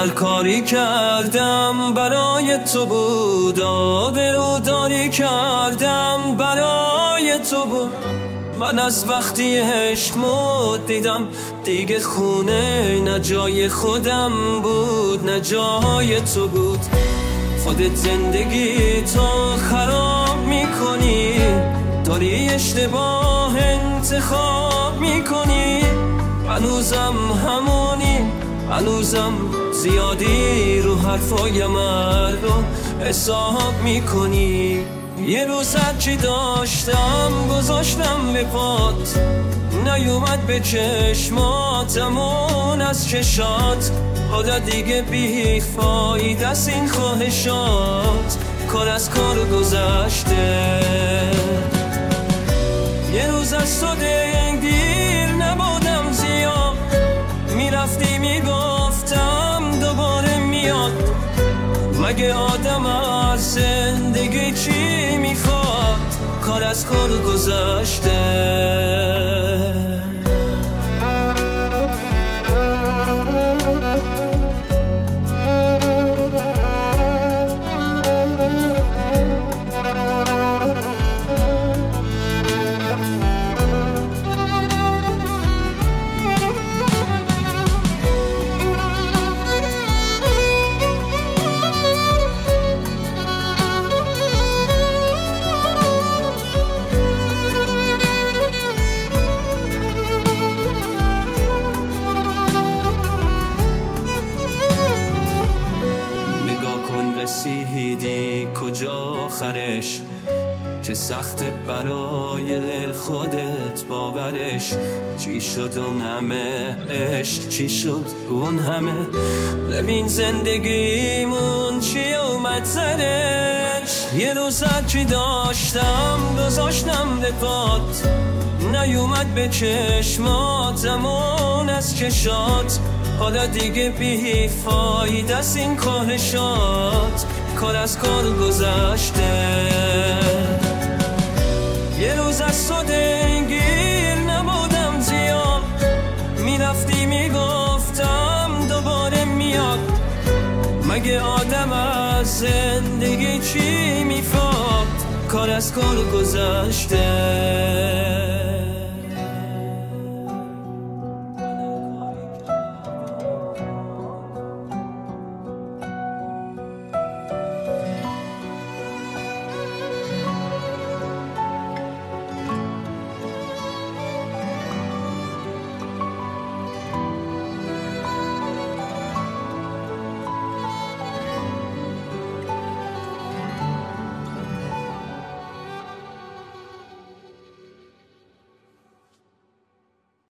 هر کاری کردم برای تو بود، آبروداری کردم برای تو بود. من از وقتی عشق دیدم دیگه خونه نه جای خودم بود نه جای تو بود. خودت زندگی تو خراب میکنی، داری اشتباه انتخاب میکنی. هنوزم همونی، هنوزم زیادی رو حرفای مردم حساب میکنی. یه روز هرچی داشتم گذاشتم به پات، نیومد به چشماتمون از چشات. حالا دیگه بی فایده است این خواهشات، کار از کار گذشته. یه روز از تو دلگیر نبودم زیاد، میرفتی میگفتم دوباره میاد. مگه آدم از زندگی چی میخواد؟ کار از کار گذشته. رسیدی کجا آخرش؟ چه سخت برای دل خودت باورش. چی شد اون همه عشق، چی شد اون همه؟ ببین زندگیمون چی اومد سرش. یه روز هرچی داشتم گذاشتم به پات، نیومد به چشماتمون از چشات. حالا دیگه بی فایده است این کاهشات، کار از کار گذشته. یه روز از تو دلگیر نبودم زیاد، میرفتی میگفتم دوباره میاد. مگه آدم از زندگی چی میفاد؟ کار از کار گذشته.